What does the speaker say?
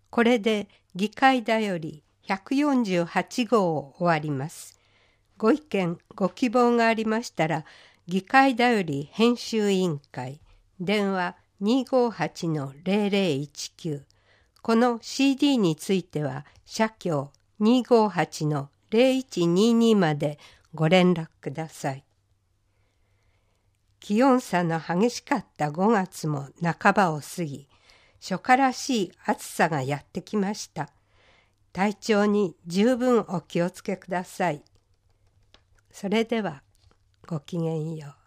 これで議会だより148号を終わります。ご意見、ご希望がありましたら、議会だより編集委員会、電話258-0019、この CD については、社協258-0122までご連絡ください。気温差の激しかった5月も半ばを過ぎ、初夏らしい暑さがやってきました。体調に十分お気をつけください。それでは、ごきげんよう。